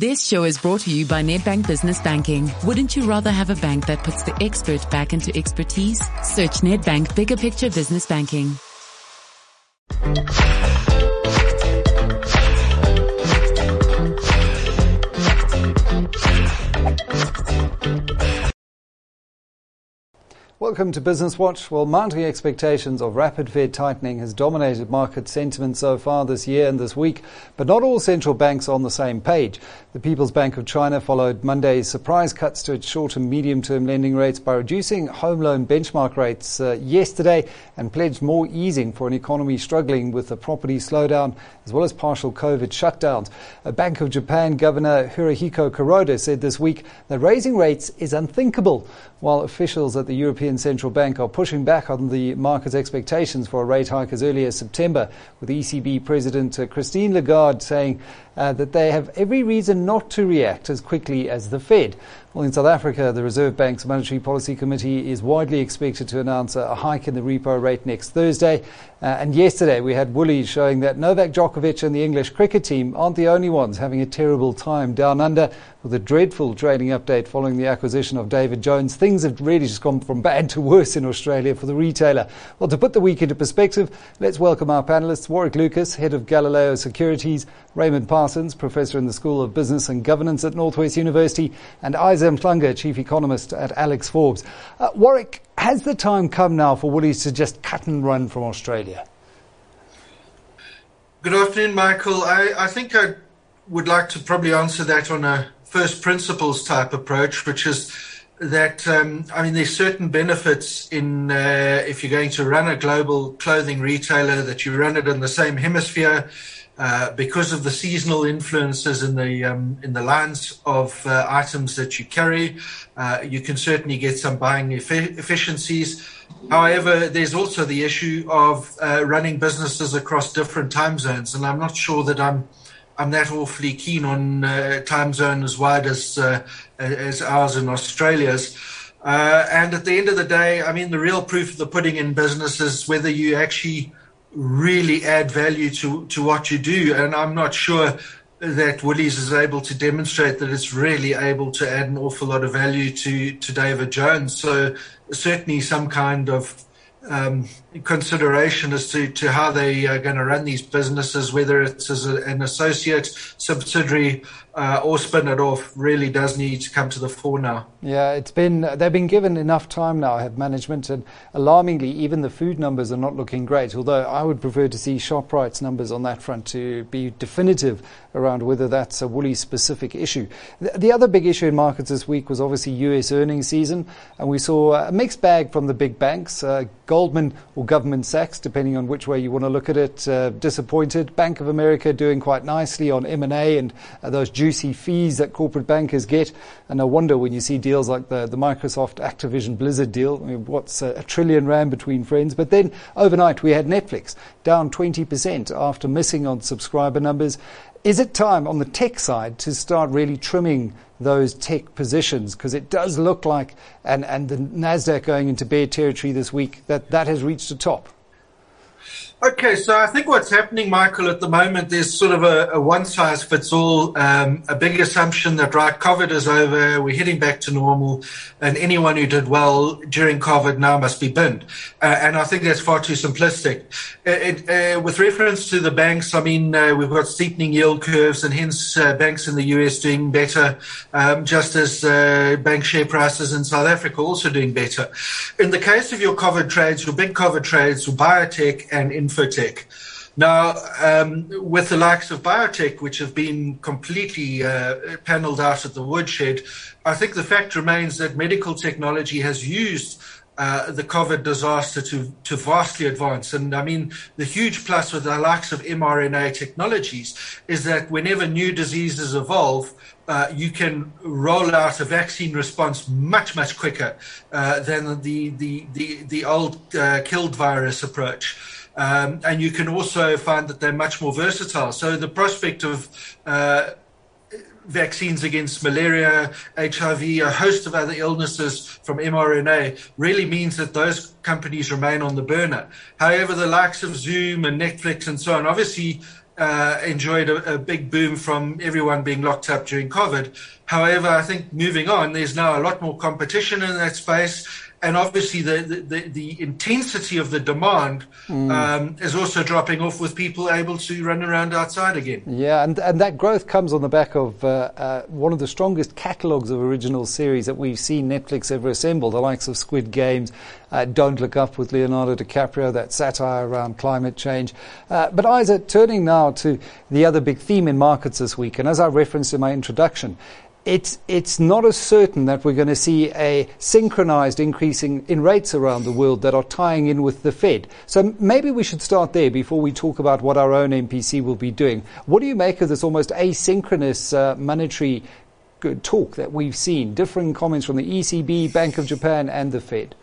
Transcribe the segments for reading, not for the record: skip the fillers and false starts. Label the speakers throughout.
Speaker 1: This show is brought to you by Nedbank Business Banking. Wouldn't you rather have a bank that puts the expert back into expertise? Search Nedbank Bigger Picture Business Banking.
Speaker 2: Welcome to Business Watch. Well, mounting expectations of rapid Fed tightening has dominated market sentiment so far this year and this week, but not all central banks are on the same page. The People's Bank of China followed Monday's surprise cuts to its short and medium-term lending rates by reducing home loan benchmark rates yesterday and pledged more easing for an economy struggling with a property slowdown as well as partial COVID shutdowns. A Bank of Japan Governor Hirohiko Kuroda said this week that raising rates is unthinkable, while officials at the European Central Bank are pushing back on the market's expectations for a rate hike as early as September, with ECB President Christine Lagarde saying that they have every reason not to react as quickly as the Fed. Well, in South Africa, the Reserve Bank's Monetary Policy Committee is widely expected to announce a hike in the repo rate next Thursday. And yesterday, we had Woolies showing that Novak Djokovic and the English cricket team aren't the only ones having a terrible time down under, with a dreadful trading update following the acquisition of David Jones. Things have really just gone from bad to worse in Australia for the retailer. Well, to put the week into perspective, let's welcome our panellists: Warwick Lucas, Head of Galileo Securities; Raymond Parsons, Professor in the School of Business and Governance at Northwest University; and Isa Mhlanga, Chief Economist at Alex Forbes. Warwick, has the time come now for Woolies to just cut and run from Australia?
Speaker 3: Good afternoon, Michael. I think I would like to probably answer that on a first principles type approach, which is that, there's certain benefits in if you're going to run a global clothing retailer, that you run it in the same hemisphere. Because of the seasonal influences in the lines of items that you carry, you can certainly get some buying efficiencies. However, there's also the issue of running businesses across different time zones, and I'm not sure that I'm that awfully keen on time zone as wide as ours and Australia's. And at the end of the day, the real proof of the pudding in business is whether you actually really add value to what you do. And I'm not sure that Woolies is able to demonstrate that it's really able to add an awful lot of value to David Jones. So certainly some kind of consideration as to how they are going to run these businesses, whether it's as an associate, subsidiary, or spin it off, really does need to come to the fore now.
Speaker 2: Yeah, they've been given enough time now, have management, and alarmingly, even the food numbers are not looking great, although I would prefer to see Shoprite's numbers on that front to be definitive around whether that's a Woolies-specific issue. The other big issue in markets this week was obviously US earnings season, and we saw a mixed bag from the big banks. Goldman or Goldman Sachs, depending on which way you want to look at it, disappointed. Bank of America doing quite nicely on M&A and those juicy fees that corporate bankers get. And no wonder when you see deals like the Microsoft Activision Blizzard deal, what's a trillion rand between friends. But then overnight we had Netflix down 20% after missing on subscriber numbers. Is it time on the tech side to start really trimming those tech positions? Because it does look like, and the NASDAQ going into bear territory this week, that has reached a top.
Speaker 3: Okay, so I think what's happening, Michael, at the moment, there's sort of a one-size-fits-all, a big assumption that, right, COVID is over, we're heading back to normal, and anyone who did well during COVID now must be binned. And I think that's far too simplistic. With reference to the banks, we've got steepening yield curves, and hence banks in the US doing better, just as bank share prices in South Africa also doing better. In the case of your COVID trades, your big COVID trades, your biotech and infotech. Now, with the likes of biotech, which have been completely panelled out at the woodshed, I think the fact remains that medical technology has used the COVID disaster to vastly advance. And the huge plus with the likes of mRNA technologies is that whenever new diseases evolve, you can roll out a vaccine response much, much quicker than the old killed virus approach. And you can also find that they're much more versatile. So the prospect of vaccines against malaria, HIV, a host of other illnesses from mRNA really means that those companies remain on the burner. However, the likes of Zoom and Netflix and so on, obviously enjoyed a big boom from everyone being locked up during COVID. However, I think moving on, there's now a lot more competition in that space. And obviously the intensity of the demand is also dropping off with people able to run around outside again.
Speaker 2: Yeah, and that growth comes on the back of one of the strongest catalogues of original series that we've seen Netflix ever assemble, the likes of Squid Games, Don't Look Up with Leonardo DiCaprio, that satire around climate change. But Isaac, turning now to the other big theme in markets this week, and as I referenced in my introduction, it's not as certain that we're going to see a synchronized increase in rates around the world that are tying in with the Fed. So maybe we should start there before we talk about what our own MPC will be doing. What do you make of this almost asynchronous monetary talk that we've seen, differing comments from the ECB, Bank of Japan and the Fed?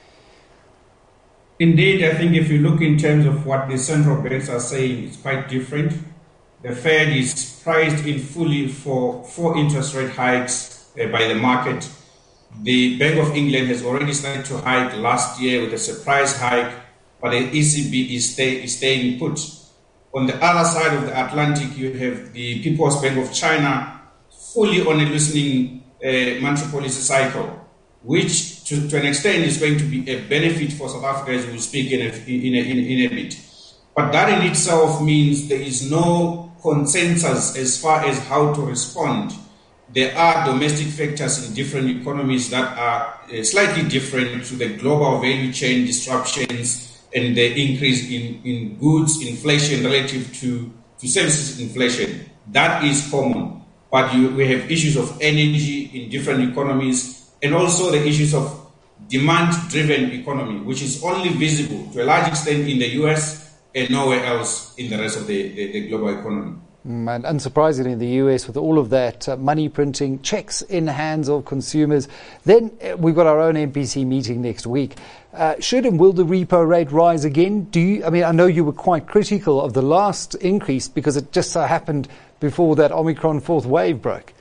Speaker 4: Indeed, I think if you look in terms of what the central banks are saying, it's quite different. The Fed is priced in fully for 4 interest rate hikes by the market. The Bank of England has already started to hike last year with a surprise hike, but the ECB is staying put. On the other side of the Atlantic, you have the People's Bank of China fully on a loosening monetary policy cycle, which to an extent is going to be a benefit for South Africa, as we'll speak in a bit. But that in itself means there is no consensus as far as how to respond. There are domestic factors in different economies that are slightly different to the global value chain disruptions and the increase in goods inflation relative to services inflation. That is common. But we have issues of energy in different economies and also the issues of demand-driven economy, which is only visible to a large extent in the US and nowhere else in the rest of the global economy.
Speaker 2: And unsurprisingly, in the US, with all of that money printing, checks in hands of consumers, then we've got our own MPC meeting next week. Should and will the repo rate rise again? I know you were quite critical of the last increase because it just so happened before that Omicron fourth wave broke.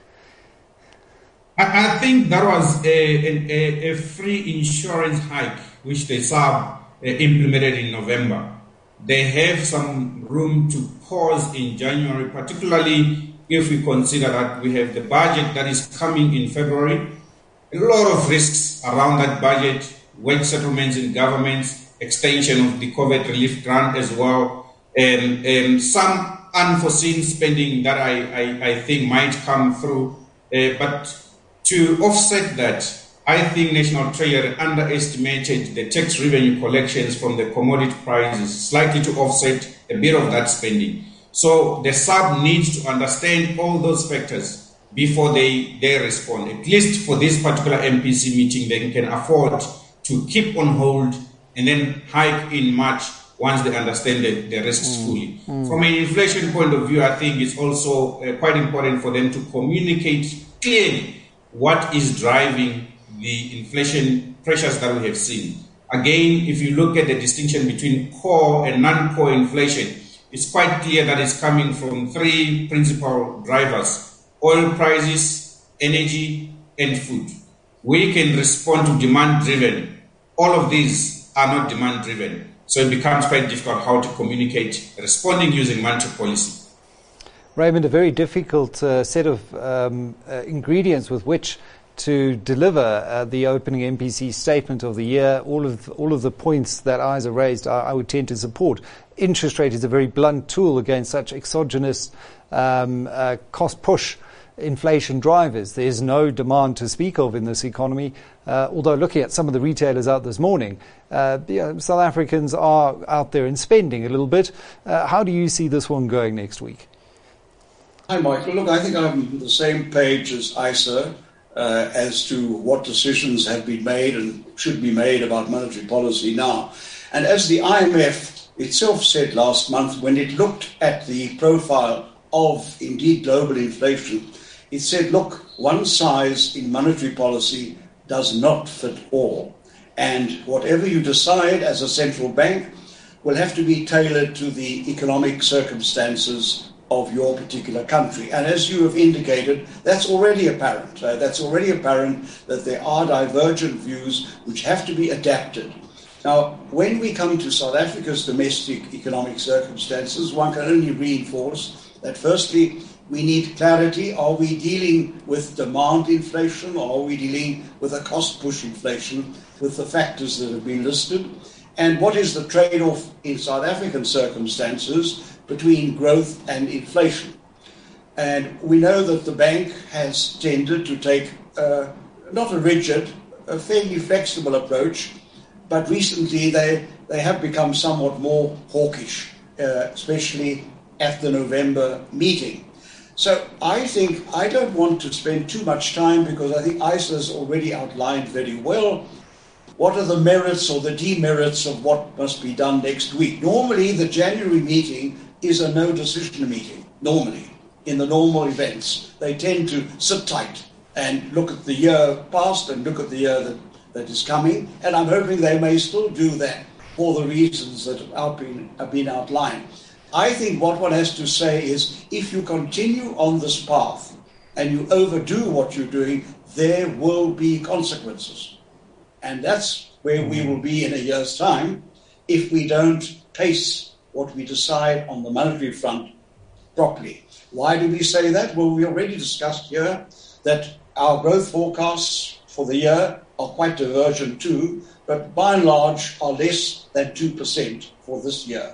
Speaker 4: I think that was a free insurance hike, which the SARB implemented in November. They have some room to pause in January, particularly if we consider that we have the budget that is coming in February. A lot of risks around that budget, wage settlements in governments, extension of the COVID relief grant as well, and some unforeseen spending that I think might come through. But to offset that, I think National Treasury underestimated the tax revenue collections from the commodity prices, slightly to offset a bit of that spending. So the SARB needs to understand all those factors before they respond. At least for this particular MPC meeting, they can afford to keep on hold and then hike in March once they understand the risks fully. From an inflation point of view, I think it's also quite important for them to communicate clearly what is driving the inflation pressures that we have seen. Again, if you look at the distinction between core and non-core inflation, it's quite clear that it's coming from 3 principal drivers: oil prices, energy, and food. We can respond to demand-driven. All of these are not demand-driven. So it becomes quite difficult how to communicate responding using monetary policy.
Speaker 2: Raymond, a very difficult set of ingredients with which to deliver the opening MPC statement of the year. All of the points that Isa raised, I would tend to support. Interest rate is a very blunt tool against such exogenous cost push inflation drivers. There's no demand to speak of in this economy, although looking at some of the retailers out this morning, South Africans are out there and spending a little bit. How do you see this one going next week?
Speaker 5: Hi, Michael. Look, I think I'm on the same page as Isa as to what decisions have been made and should be made about monetary policy now. And as the IMF itself said last month, when it looked at the profile of, indeed, global inflation, it said, look, one size in monetary policy does not fit all. And whatever you decide as a central bank will have to be tailored to the economic circumstances of your particular country. And as you have indicated, that's already apparent. That's already apparent that there are divergent views which have to be adapted Now, when we come to South Africa's domestic economic circumstances, one can only reinforce that firstly, we need clarity. Are we dealing with demand inflation, or are we dealing with a cost-push inflation with the factors that have been listed? And what is the trade-off in South African circumstances between growth and inflation? And we know that the bank has tended to take not a rigid, a fairly flexible approach, but recently they have become somewhat more hawkish, especially at the November meeting. So I think I don't want to spend too much time, because I think ISA has already outlined very well what are the merits or the demerits of what must be done next week. Normally, the January meeting is a no-decision meeting, normally, in the normal events. They tend to sit tight and look at the year past and look at the year that is coming, and I'm hoping they may still do that for the reasons that have been outlined. I think what one has to say is, if you continue on this path and you overdo what you're doing, there will be consequences. And that's where we will be in a year's time if we don't pace what we decide on the monetary front properly. Why do we say that? Well, we already discussed here that our growth forecasts for the year are quite divergent too, but by and large are less than 2% for this year.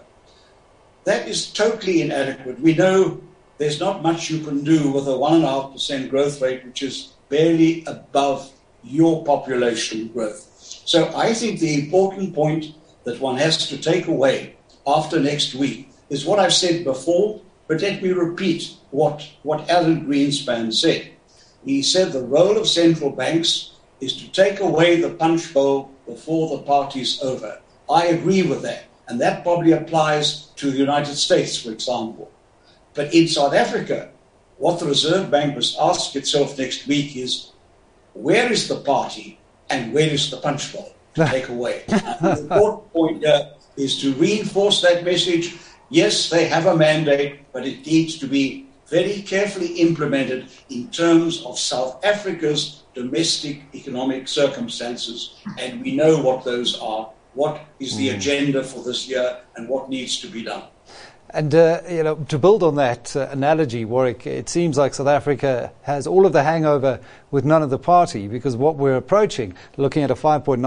Speaker 5: That is totally inadequate. We know there's not much you can do with a 1.5% growth rate, which is barely above your population growth. So I think the important point that one has to take away after next week is what I've said before, but let me repeat what Alan Greenspan said. He said the role of central banks is to take away the punch bowl before the party's over. I agree with that, and that probably applies to the United States, for example. But in South Africa, what the Reserve Bank must ask itself next week is, where is the party and where is the punch bowl to take away? And the important point here is to reinforce that message. Yes, they have a mandate, but it needs to be very carefully implemented in terms of South Africa's domestic economic circumstances. And we know what those are, what is the agenda for this year, and what needs to be done.
Speaker 2: And, to build on that analogy, Warwick, it seems like South Africa has all of the hangover with none of the party, because what we're approaching, looking at a 5.9%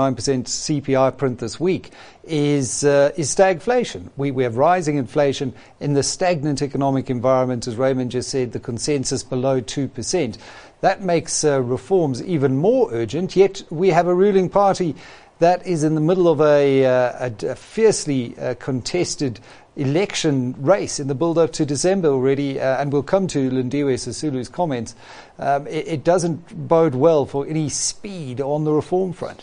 Speaker 2: CPI print this week, is stagflation. We have rising inflation in the stagnant economic environment, as Raymond just said, the consensus below 2%. That makes reforms even more urgent, yet we have a ruling party that is in the middle of a fiercely contested election race in the build-up to December already, and we'll come to Lindiwe Sisulu's comments. It doesn't bode well for any speed on the reform front.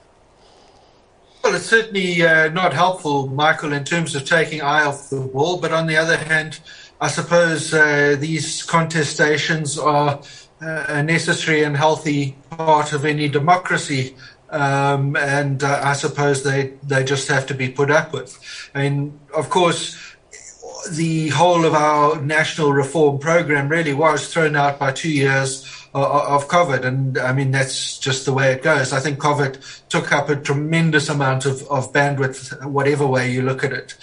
Speaker 3: Well, it's certainly not helpful, Michael, in terms of taking eye off the ball. But on the other hand, I suppose these contestations are a necessary and healthy part of any democracy. And I suppose they just have to be put up with. I mean, of course, the whole of our national reform program really was thrown out by 2 years of COVID. And I mean, that's just the way it goes. I think COVID took up a tremendous amount of bandwidth, whatever way you look at it.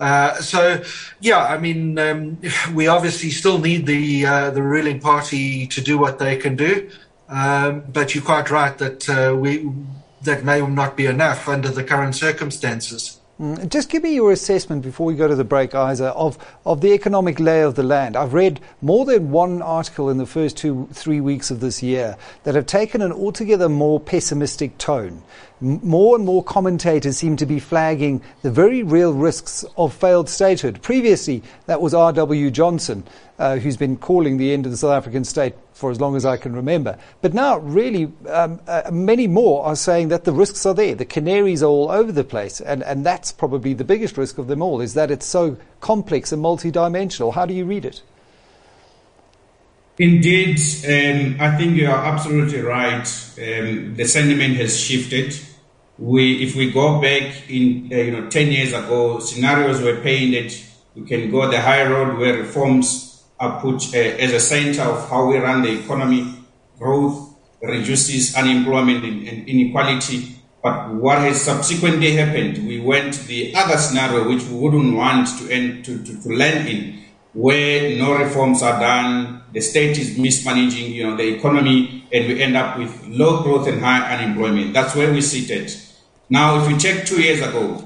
Speaker 3: We obviously still need the ruling party to do what they can do. But you're quite right that that may not be enough under the current circumstances.
Speaker 2: Just give me your assessment before we go to the break, Isa, of the economic lay of the land. I've read more than one article in the first 2-3 weeks of this year that have taken an altogether more pessimistic tone. More and more commentators seem to be flagging the very real risks of failed statehood. Previously, that was R.W. Johnson, who's been calling the end of the South African state for as long as I can remember. But now, really, many more are saying that the risks are there. The canaries are all over the place. And that's probably the biggest risk of them all, is that it's so complex and multidimensional. How do you read it?
Speaker 4: Indeed, I think you are absolutely right. The sentiment has shifted. If we go back in 10 years ago, scenarios were painted. You can go the high road where reforms are put as a center of how we run the economy. Growth reduces unemployment and inequality. But what has subsequently happened, we went the other scenario, which we wouldn't want to land in, where no reforms are done, the state is mismanaging, the economy, and we end up with low growth and high unemployment. That's where we sit at. Now, if you check 2 years ago,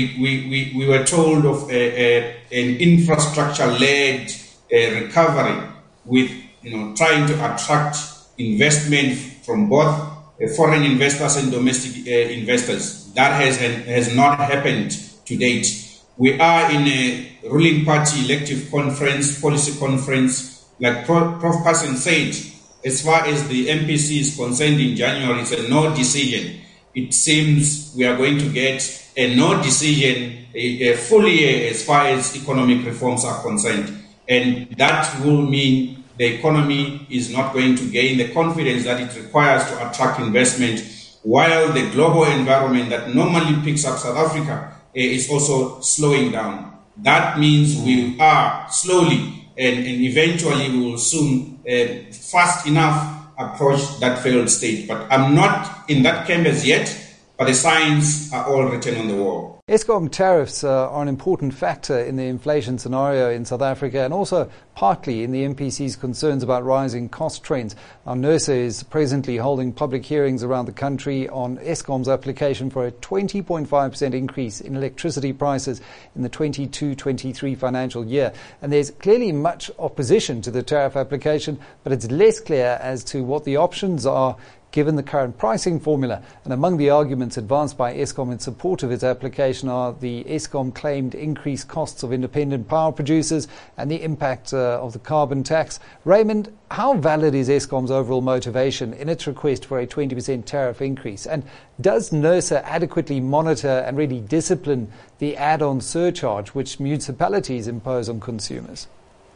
Speaker 4: we were told of an infrastructure-led recovery with trying to attract investment from both foreign investors and domestic investors. That has not happened to date. We are in a ruling party elective conference, policy conference. Like Prof. Passen said, as far as the MPC is concerned in January, it's a no decision. It seems we are going to get a no decision a full year as far as economic reforms are concerned. And that will mean the economy is not going to gain the confidence that it requires to attract investment, while the global environment that normally picks up South Africa is also slowing down. That means we are slowly and eventually we will soon fast enough approach that failed state. But I'm not in that camp as yet, but the signs are all written on the wall.
Speaker 2: Eskom tariffs are an important factor in the inflation scenario in South Africa and also partly in the MPC's concerns about rising cost trends. Now, NERSA is presently holding public hearings around the country on Eskom's application for a 20.5% increase in electricity prices in the 22-23 financial year. And there's clearly much opposition to the tariff application, but it's less clear as to what the options are given the current pricing formula. And among the arguments advanced by Eskom in support of its application are the Eskom claimed increased costs of independent power producers and the impact of the carbon tax. Raymond, how valid is Eskom's overall motivation in its request for a 20% tariff increase? And does NERSA adequately monitor and really discipline the add-on surcharge which municipalities impose on consumers?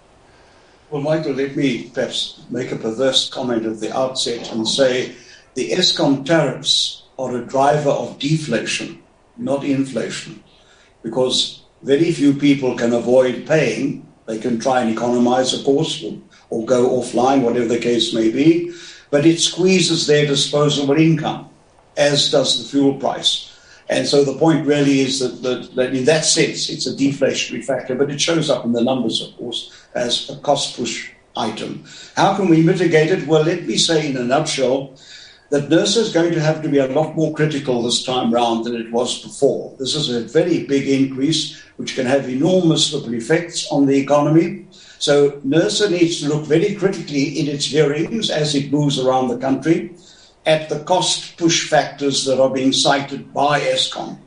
Speaker 5: Well, Michael, let me perhaps make a perverse comment at the outset and say the Eskom tariffs are a driver of deflation, not inflation, because very few people can avoid paying. They can try and economize, of course, or go offline, whatever the case may be, but it squeezes their disposable income, as does the fuel price. And so the point really is that in that sense, it's a deflationary factor, but it shows up in the numbers, of course, as a cost push item. How can we mitigate it? Well, let me say in a nutshell that NERSA is going to have to be a lot more critical this time round than it was before. This is a very big increase, which can have enormous ripple effects on the economy. So NERSA needs to look very critically in its hearings as it moves around the country at the cost push factors that are being cited by Eskom.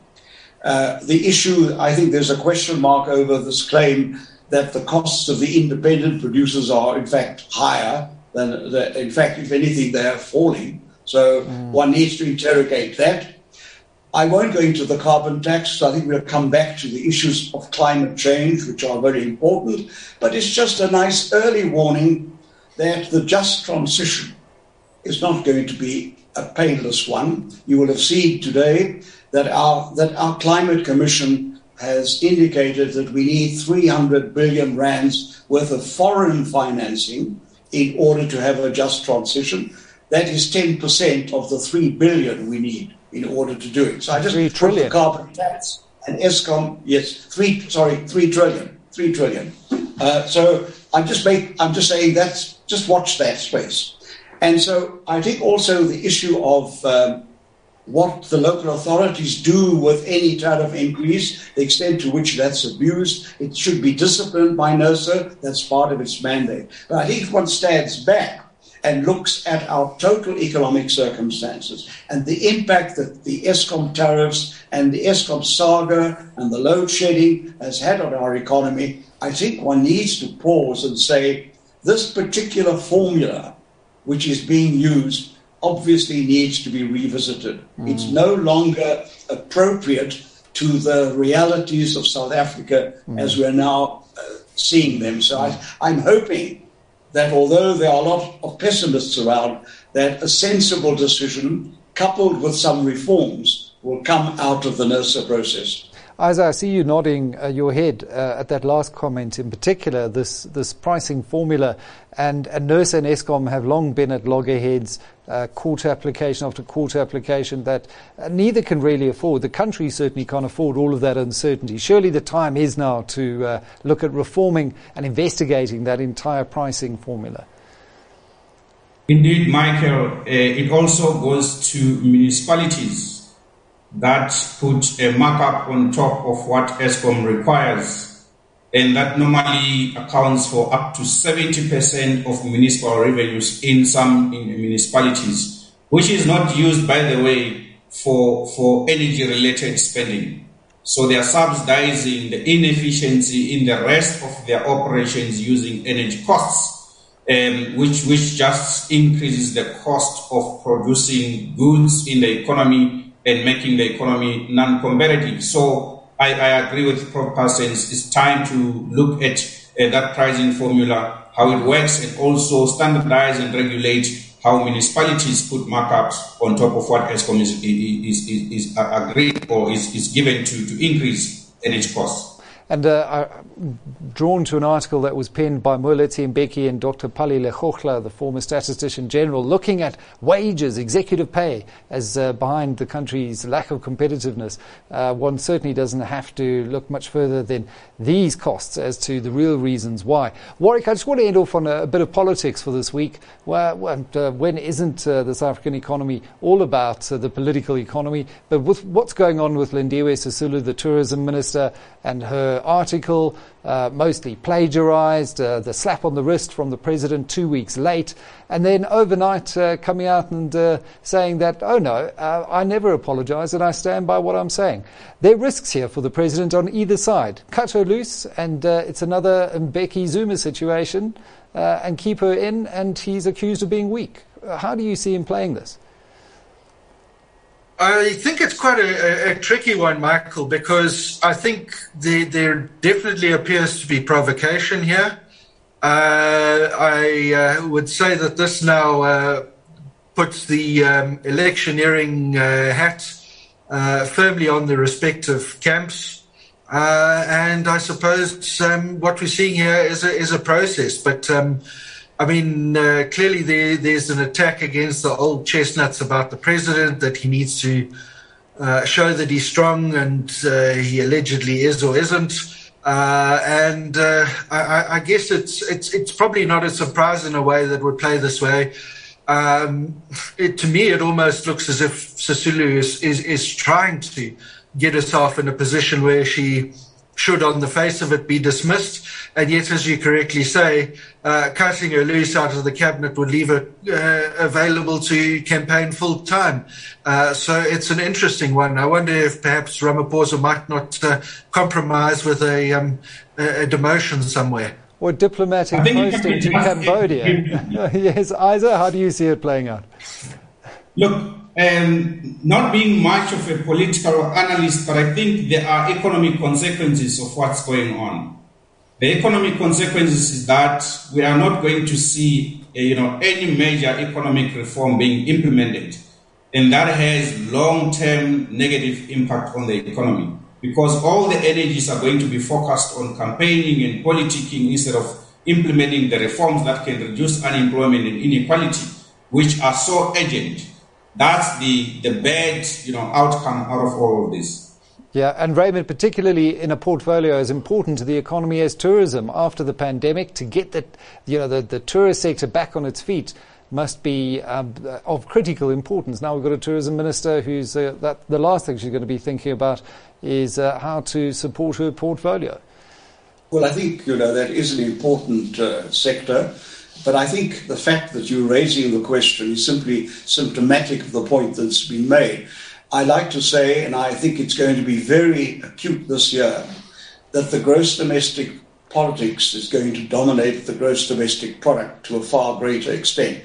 Speaker 5: The issue, I think there's a question mark over this claim that the costs of the independent producers are in fact higher than, in fact, if anything, they are falling. So one needs to interrogate that. I won't go into the carbon tax. So I think we'll come back to the issues of climate change, which are very important. But it's just a nice early warning that the just transition is not going to be a painless one. You will have seen today that our Climate Commission has indicated that we need 300 billion rands worth of foreign financing in order to have a just transition. That is 10% of the 3 billion we need in order to do it. So I just put the carbon tax and Eskom, yes, 3 trillion. So I'm just saying that's, just watch that space. And so I think also the issue of what the local authorities do with any tariff increase, the extent to which that's abused, it should be disciplined by NERSA. That's part of its mandate. But I think if one stands back and looks at our total economic circumstances and the impact that the Eskom tariffs and the Eskom saga and the load shedding has had on our economy, I think one needs to pause and say this particular formula which is being used obviously needs to be revisited. It's no longer appropriate to the realities of South Africa as we're now seeing them. So I'm hoping that although there are a lot of pessimists around, that a sensible decision coupled with some reforms will come out of the NERSA process.
Speaker 2: Isaac, I see you nodding your head at that last comment in particular, this pricing formula. And NERSA and Eskom have long been at loggerheads, court application after court application that neither can really afford. The country certainly can't afford all of that uncertainty. Surely the time is now to look at reforming and investigating that entire pricing formula.
Speaker 4: Indeed, Michael, it also goes to municipalities that put a markup on top of what Eskom requires. And that normally accounts for up to 70% of municipal revenues in some municipalities, which is not used, by the way, for energy-related spending. So they are subsidizing the inefficiency in the rest of their operations using energy costs, which just increases the cost of producing goods in the economy and making the economy non-competitive. So I agree with Prof. Parsons. It's time to look at that pricing formula, how it works, and also standardize and regulate how municipalities put markups on top of what Eskom is agreed or is given to increase energy costs.
Speaker 2: And drawn to an article that was penned by Moeletsi Mbeki and Dr. Pali Lekgochla, the former Statistician General, looking at wages, executive pay, as behind the country's lack of competitiveness. One certainly doesn't have to look much further than these costs as to the real reasons why. Warwick, I just want to end off on a bit of politics for this week. When isn't the South African economy all about the political economy? But with what's going on with Lindiwe Sisulu, the tourism minister, and her article, mostly plagiarized, the slap on the wrist from the president 2 weeks late, and then overnight coming out and saying that, oh no, I never apologize and I stand by what I'm saying. There are risks here for the president on either side. Cut her loose and it's another Mbeki Zuma situation, and keep her in, and he's accused of being weak. How do you see him playing this?
Speaker 3: I think it's quite a tricky one, Michael, because I think there definitely appears to be provocation here. I would say that this now puts the electioneering hat firmly on the respective camps. And I suppose what we're seeing here is a process. But clearly there's an attack against the old chestnuts about the president, that he needs to show that he's strong, and he allegedly is or isn't. I guess it's probably not a surprise in a way that would play this way. To me, it almost looks as if Sisulu is trying to get herself in a position where she should, on the face of it, be dismissed. And yet, as you correctly say, cutting her loose out of the cabinet would leave her available to campaign full time. So it's an interesting one. I wonder if perhaps Ramaphosa might not compromise with a demotion somewhere.
Speaker 2: Or diplomatic posting to Cambodia. Yes, Isaac, how do you see it playing out?
Speaker 4: Look, not being much of a political analyst, but I think there are economic consequences of what's going on. The economic consequences is that we are not going to see, any major economic reform being implemented, and that has long-term negative impact on the economy, because all the energies are going to be focused on campaigning and politicking instead of implementing the reforms that can reduce unemployment and inequality, which are so urgent. That's the bad, outcome out of all of this.
Speaker 2: Yeah, and Raymond, particularly in a portfolio as important to the economy as tourism after the pandemic, to get the tourist sector back on its feet must be of critical importance. Now we've got a tourism minister who's the last thing she's going to be thinking about is how to support her portfolio.
Speaker 5: Well, I think that is an important sector. But I think the fact that you're raising the question is simply symptomatic of the point that's been made. I like to say, and I think it's going to be very acute this year, that the gross domestic politics is going to dominate the gross domestic product to a far greater extent.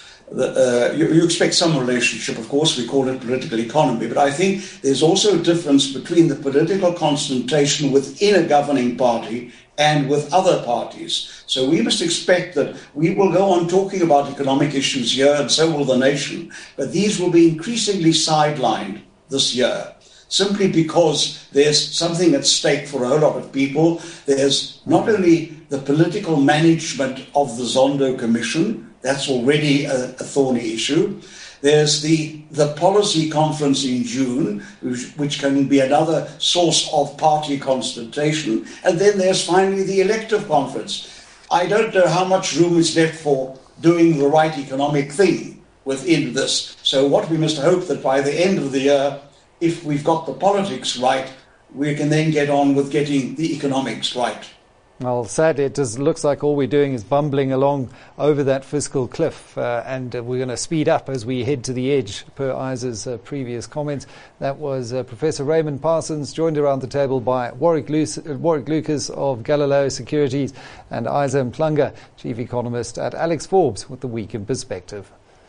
Speaker 5: You expect some relationship, of course, we call it political economy, but I think there's also a difference between the political concentration within a governing party and with other parties. So we must expect that we will go on talking about economic issues here, and so will the nation, but these will be increasingly sidelined this year. simply because there's something at stake for a whole lot of people. There's not only the political management of the Zondo Commission, that's already a thorny issue. There's the policy conference in June, which can be another source of party consternation. And then there's finally the elective conference. I don't know how much room is left for doing the right economic thing within this. So what we must hope that by the end of the year, if we've got the politics right, we can then get on with getting the economics right.
Speaker 2: Well, sadly, it just looks like all we're doing is bumbling along over that fiscal cliff, and we're going to speed up as we head to the edge, per Isa's previous comments. That was Professor Raymond Parsons, joined around the table by Warwick Lucas of Galileo Securities and Isa Mhlanga, Chief Economist at Alex Forbes, with the Week in Perspective.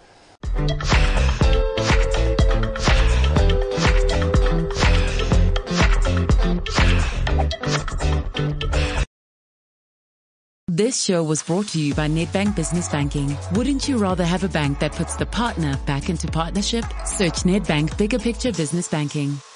Speaker 1: This show was brought to you by Nedbank Business Banking. Wouldn't you rather have a bank that puts the partner back into partnership? Search Nedbank Bigger Picture Business Banking.